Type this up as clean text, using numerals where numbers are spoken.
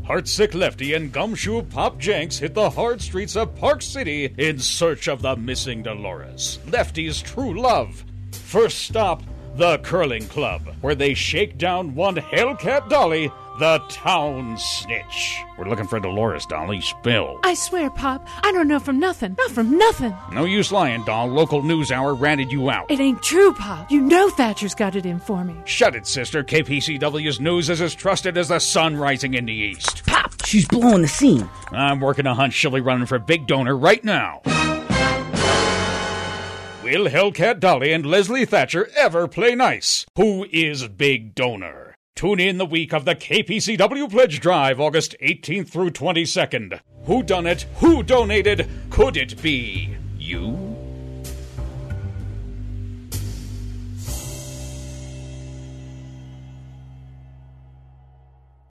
Heartsick Lefty and Gumshoe Pop Jenks hit the hard streets of Park City in search of the missing Dolores, Lefty's true love. First stop, the Curling Club, where they shake down one Hellcat Dolly, the town snitch. We're looking for Dolores, Dolly. Spill. I swear, Pop, I don't know from nothing. Not from nothing. No use lying, doll. Local news hour ratted you out. It ain't true, Pop. You know Thatcher's got it in for me. Shut it, sister. KPCW's news is as trusted as the sun rising in the east. Pop, she's blowing the scene. I'm working a hunt she'll be running for big donor right now. Will Hellcat Dolly and Leslie Thatcher ever play nice? Who is big donor? Tune in the week of the KPCW Pledge Drive, August 18th through 22nd. Who done it? Who donated? Could it be